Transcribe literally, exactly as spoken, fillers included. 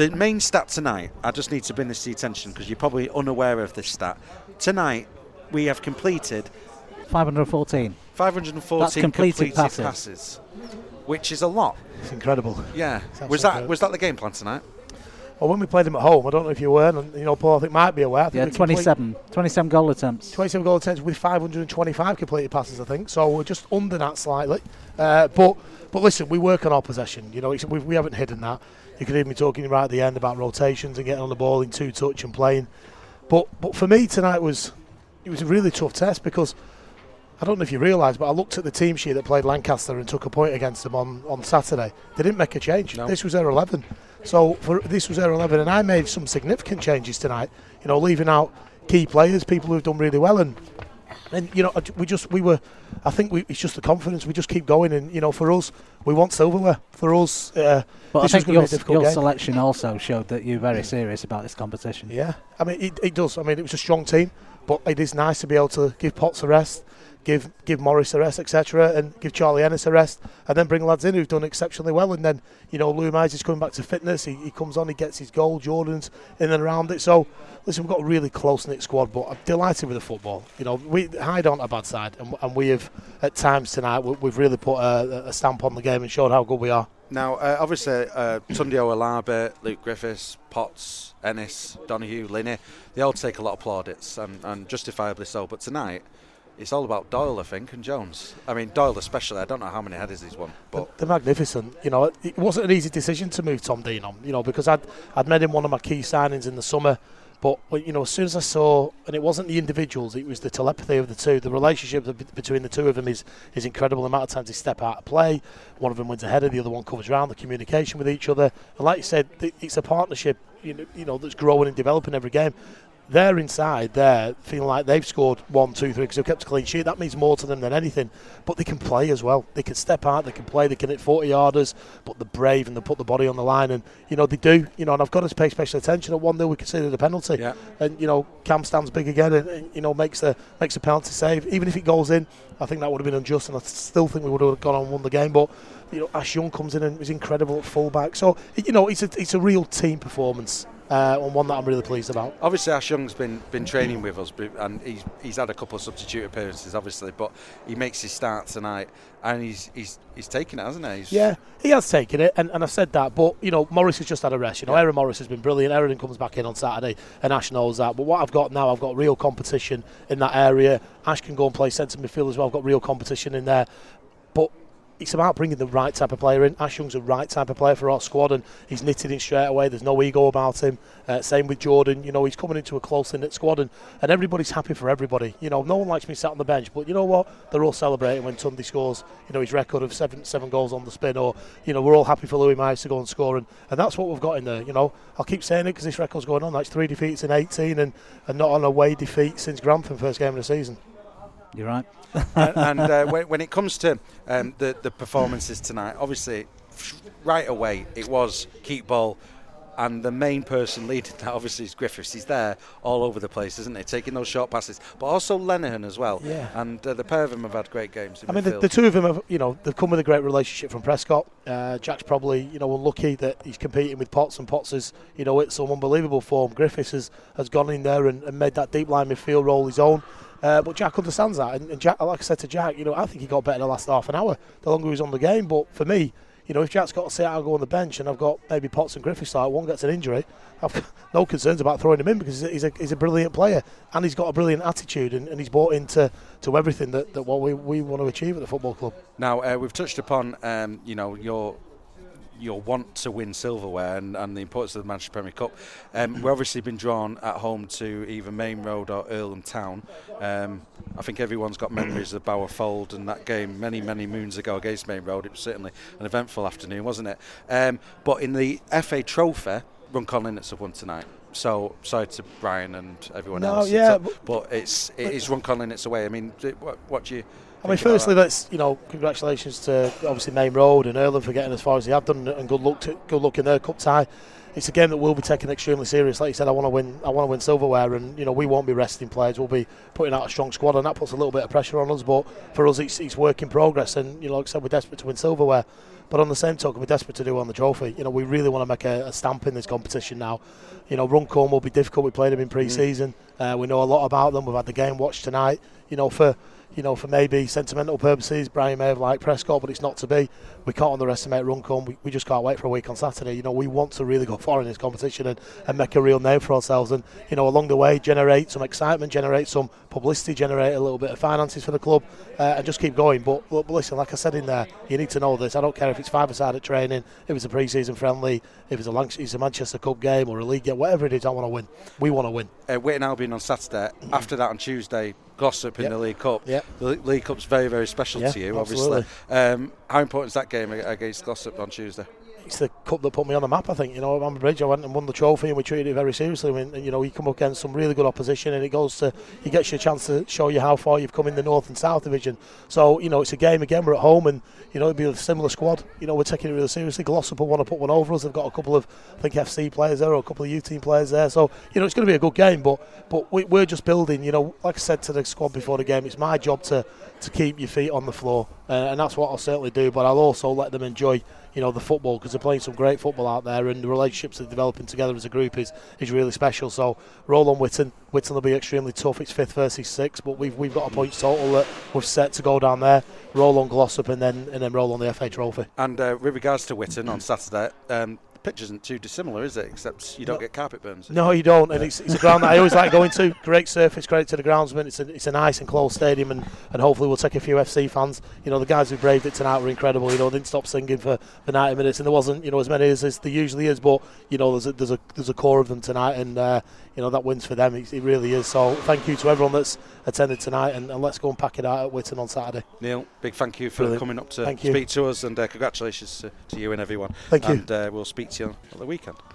the main stat tonight, I just need to bring this to your attention because you're probably unaware of this stat. Tonight, we have completed five hundred fourteen. five hundred fourteen That's completed, completed passes. passes, which is a lot. It's incredible. Yeah. It's Was that good. was that the game plan tonight? Well, when we played them at home, I don't know if you were, and you know, Paul, I think might be aware. I think Yeah, we twenty-seven. twenty-seven goal attempts. twenty-seven goal attempts with five hundred twenty-five completed passes, I think. So we're just under that slightly. Uh, but but listen, we work on our possession. You know, it's, we, we haven't hidden that. You could hear me talking right at the end about rotations and getting on the ball in two touch and playing. But but for me tonight was it was a really tough test because I don't know if you realise, but I looked at the team sheet that played Lancaster and took a point against them on, on Saturday. They didn't make a change. No. This was their eleven. So for this was their eleven, and I made some significant changes tonight. You know, leaving out key players, people who've done really well, and and you know, we just we were. I think we, it's just the confidence. We just keep going, and you know, for us, we want silverware. For us, uh, But this I was think going your, to be a difficult your game. selection also showed that you're very serious about this competition. Yeah, I mean, it, it does. I mean, it was a strong team, but it is nice to be able to give Potts a rest, give give Morris a rest, et cetera, and give Charlie Ennis a rest, and then bring lads in who've done exceptionally well. And then, you know, Louis Mize is coming back to fitness. He, he comes on, he gets his goal. Jordan's in and around it. So, listen, we've got a really close-knit squad, but I'm delighted with the football. You know, we Hyde aren't a bad side, and, and we have, at times tonight, we, we've really put a, a stamp on the game and showed how good we are. Now, uh, obviously, uh, Tunde Olabe, Luke Griffiths, Potts, Ennis, Donoghue, Linney, they all take a lot of plaudits, and, and justifiably so. But tonight, it's all about Doyle, I think, and Jones. I mean, Doyle especially. I don't know how many headers he's won, but They're magnificent. You know, it wasn't an easy decision to move Tom Dean on, you know, because I'd, I'd made him one of my key signings in the summer. But, you know, as soon as I saw, and it wasn't the individuals, it was the telepathy of the two. The relationship between the two of them is, is incredible. The amount of times they step out of play. One of them wins a header, the other one covers around, the communication with each other. And like you said, it's a partnership, you know, you know that's growing and developing every game. They're inside there feeling like they've scored one, two, three because they've kept a clean sheet. That means more to them than anything. But they can play as well. They can step out, they can play, they can hit forty yarders, but they're brave and they put the body on the line. And, you know, they do. You know, and I've got to pay special attention. At one nil we considered a penalty. Yeah. And, you know, Cam stands big again and, and, you know, makes a, makes a penalty save. Even if it goes in, I think that would have been unjust, and I still think we would have gone on and won the game. But, you know, Ash Young comes in and was incredible at full-back. So, you know, it's a, it's a real team performance. Uh, and one that I'm really pleased about. obviously Ash Young's been been training with us, but- and he's he's had a couple of substitute appearances, obviously, but he makes his start tonight, and he's he's he's taken it, hasn't he? He's Yeah, he has taken it, and, and I've said that, but, you know, Morris has just had a rest. You know, Yeah. Aaron Morris has been brilliant. Aaron comes back in on Saturday, and Ash knows that. But what I've got now, I've got real competition in that area. Ash can go and play centre midfield as well. I've got real competition in there. But it's about bringing the right type of player in. Ash Young's the right type of player for our squad, and he's knitted in straight away. There's no ego about him. Uh, same with Jordan. You know, he's coming into a closely knit squad, and, and everybody's happy for everybody. You know, no one likes me sat on the bench, but you know what? They're all celebrating when Tunde scores, you know, his record of seven seven goals on the spin, or, you know, we're all happy for Louis Mize to go and score, and, and that's what we've got in there. You know, I'll keep saying it because this record's going on. That's three defeats in eighteen, and, and not an away defeat since Grantham first game of the season. You're right. and and uh, when, when it comes to um, the the performances tonight, obviously right away it was keep ball, and the main person leading that obviously is Griffiths. He's there all over the place, isn't he, taking those short passes, but also Lenihan as well. Yeah. And uh, the pair of them have had great games in I mean, the, midfield. the two of them have, you know, they've come with a great relationship from Prescott. Uh, Jack's probably, you know, unlucky that he's competing with Potts, and Potts is, you know, it's some unbelievable form. Griffiths has, has gone in there and, and made that deep line midfield role his own. Uh, but Jack understands that, and, and Jack, like I said to Jack, you know, I think he got better the last half an hour, the longer he was on the game. But for me, you know, if Jack's got to sit out and go on the bench, and I've got maybe Potts and Griffiths like one gets an injury, I've got no concerns about throwing him in, because he's a, he's a brilliant player, and he's got a brilliant attitude, and, and he's bought into to everything that, that what we, we want to achieve at the football club. Now uh, we've touched upon, um, you know, your your want to win silverware and, and the importance of the Manchester Premier Cup. Um, we've obviously been drawn at home to either Main Road or Earlham Town. Um, I think everyone's got memories of Bower Fold and that game many, many moons ago against Main Road. It was certainly an eventful afternoon, wasn't it? Um, but in the F A Trophy, Runcorn Linnets have won tonight. So sorry to Brian and everyone No, else. yeah, It's a- but it's it is Runcorn Linnets away. I mean, do- what, what do you? I mean, think about firstly, that? let's, you know, congratulations to obviously Main Road and Earlham for getting as far as they have done, and good luck to good luck in their cup tie. it's a game that we'll be taking extremely serious. Like you said, I want to win. I want to win silverware, and you know we won't be resting players. We'll be putting out a strong squad, and that puts a little bit of pressure on us. But for us, it's, it's work in progress, and you know, like I said, we're desperate to win silverware. But on the same token, we're desperate to do on the trophy. You know, we really want to make a, a stamp in this competition now. You know, Runcorn will be difficult. We played them in pre-season. Mm. Uh, we know a lot about them. We've had the game watched tonight. You know, for you know, for maybe sentimental purposes, Brian may have liked Prescott, but it's not to be. We can't underestimate Runcorn. We, we just can't wait for a week on Saturday. You know, we want to really go far in this competition and, and make a real name for ourselves. And, you know, along the way, generate some excitement, generate some publicity, generate a little bit of finances for the club, uh, and just keep going. But, but listen, like I said in there, you need to know this. I don't care if it's five-a-side at training, if it's a pre-season friendly, if it's a, Lanc- it's a Manchester Cup game or a league game, whatever it is, I want to win. We want to win. Uh, Witton Albion on Saturday. After that on Tuesday, Glossop in yep. the League Cup. Yep. The League Cup's very, very special yeah, to you, absolutely. obviously. Um, how important is that game against Glossop on Tuesday? It's the cup that put me on the map, I think. You know, at Amber Bridge, I went and won the trophy, and we treated it very seriously. I mean, you know, you come up against some really good opposition, and it goes to, it gets you a chance to show you how far you've come in the North and South Division. So, you know, it's a game again. We're at home, and you know, it'll be a similar squad. You know, we're taking it really seriously. Glossop will want to put one over us. They've got a couple of, I think, F C players there, or a couple of U team players there. So, you know, it's going to be a good game. But, but we, we're just building. You know, like I said to the squad before the game, it's my job to to keep your feet on the floor, uh, and that's what I'll certainly do. But I'll also let them enjoy, you know, the football, because they're playing some great football out there, and the relationships they're developing together as a group is, is really special. So roll on Witton. Witton will be extremely tough. It's fifth versus sixth, but we've we've got a points total that we've set to go down there. Roll on Glossop, and then and then roll on the F A Trophy. And uh, with regards to Witton on Saturday, um, the pitch isn't too dissimilar, is it? Except you don't no. get carpet burns. No, you don't, and it's, it's a ground that I always like going to. Great surface, credit to the groundsman. It's a, it's a nice and closed stadium, and, and hopefully we'll take a few F C fans. You know, the guys who braved it tonight were incredible. You know, they didn't stop singing for, for ninety minutes, and there wasn't, you know, as many as, as there usually is, but you know, there's a, there's a there's a core of them tonight, and uh, you know, that wins for them. It, it really is. So thank you to everyone that's attended tonight, and, and let's go and pack it out at Witton on Saturday. Neil, big thank you for Brilliant. coming up to Thank speak you. to us, and uh, congratulations to, to you and everyone. Thank you. And uh, we'll speak to you on the weekend.